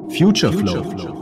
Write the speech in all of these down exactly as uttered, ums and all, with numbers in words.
Future Flow.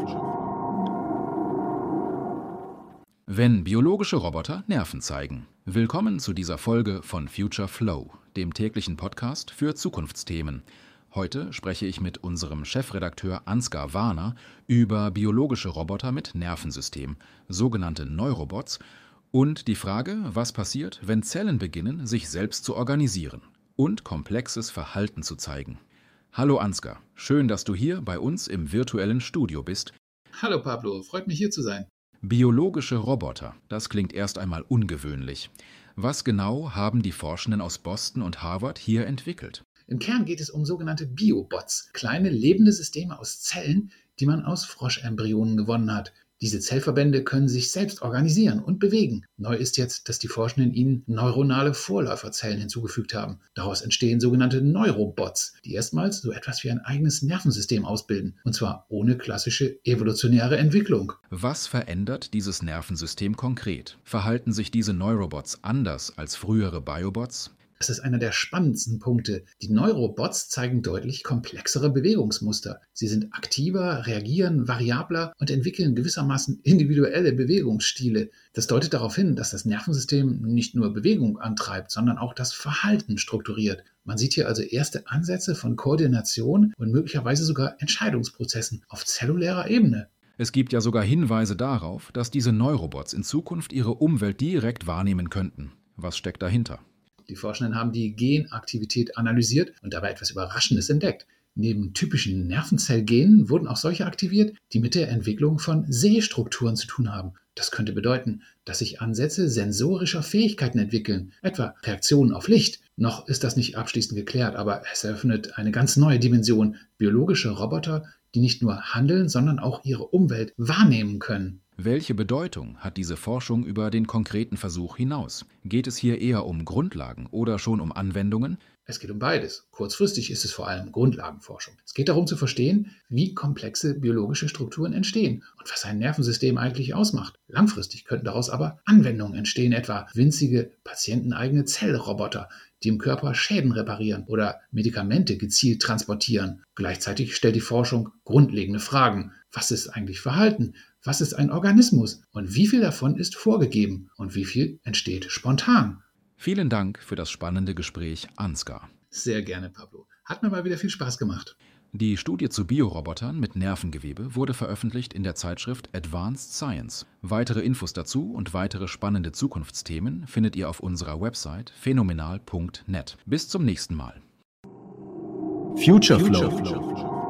Wenn biologische Roboter Nerven zeigen. Willkommen zu dieser Folge von Future Flow, dem täglichen Podcast für Zukunftsthemen. Heute spreche ich mit unserem Chefredakteur Ansgar Warner über biologische Roboter mit Nervensystem, sogenannte Neurobots, und die Frage, was passiert, wenn Zellen beginnen, sich selbst zu organisieren und komplexes Verhalten zu zeigen. Hallo Ansgar, schön, dass du hier bei uns im virtuellen Studio bist. Hallo Pablo, freut mich hier zu sein. Biologische Roboter, das klingt erst einmal ungewöhnlich. Was genau haben die Forschenden aus Boston und Harvard hier entwickelt? Im Kern geht es um sogenannte Biobots, kleine lebende Systeme aus Zellen, die man aus Froschembryonen gewonnen hat. Diese Zellverbände können sich selbst organisieren und bewegen. Neu ist jetzt, dass die Forschenden ihnen neuronale Vorläuferzellen hinzugefügt haben. Daraus entstehen sogenannte Neurobots, die erstmals so etwas wie ein eigenes Nervensystem ausbilden. Und zwar ohne klassische evolutionäre Entwicklung. Was verändert dieses Nervensystem konkret? Verhalten sich diese Neurobots anders als frühere Biobots? Das ist einer der spannendsten Punkte. Die Neurobots zeigen deutlich komplexere Bewegungsmuster. Sie sind aktiver, reagieren variabler und entwickeln gewissermaßen individuelle Bewegungsstile. Das deutet darauf hin, dass das Nervensystem nicht nur Bewegung antreibt, sondern auch das Verhalten strukturiert. Man sieht hier also erste Ansätze von Koordination und möglicherweise sogar Entscheidungsprozessen auf zellulärer Ebene. Es gibt ja sogar Hinweise darauf, dass diese Neurobots in Zukunft ihre Umwelt direkt wahrnehmen könnten. Was steckt dahinter? Die Forschenden haben die Genaktivität analysiert und dabei etwas Überraschendes entdeckt. Neben typischen Nervenzellgenen wurden auch solche aktiviert, die mit der Entwicklung von Sehstrukturen zu tun haben. Das könnte bedeuten, dass sich Ansätze sensorischer Fähigkeiten entwickeln, etwa Reaktionen auf Licht. Noch ist das nicht abschließend geklärt, aber es eröffnet eine ganz neue Dimension: biologische Roboter, die nicht nur handeln, sondern auch ihre Umwelt wahrnehmen können. Welche Bedeutung hat diese Forschung über den konkreten Versuch hinaus? Geht es hier eher um Grundlagen oder schon um Anwendungen? Es geht um beides. Kurzfristig ist es vor allem Grundlagenforschung. Es geht darum zu verstehen, wie komplexe biologische Strukturen entstehen und was ein Nervensystem eigentlich ausmacht. Langfristig könnten daraus aber Anwendungen entstehen, etwa winzige, patienteneigene Zellroboter, die im Körper Schäden reparieren oder Medikamente gezielt transportieren. Gleichzeitig stellt die Forschung grundlegende Fragen. Was ist eigentlich Verhalten? Was ist ein Organismus? Und wie viel davon ist vorgegeben? Und wie viel entsteht spontan? Vielen Dank für das spannende Gespräch, Ansgar. Sehr gerne, Pablo. Hat mir mal wieder viel Spaß gemacht. Die Studie zu Biorobotern mit Nervengewebe wurde veröffentlicht in der Zeitschrift Advanced Science. Weitere Infos dazu und weitere spannende Zukunftsthemen findet ihr auf unserer Website phänomenal punkt net. Bis zum nächsten Mal. Future Flow.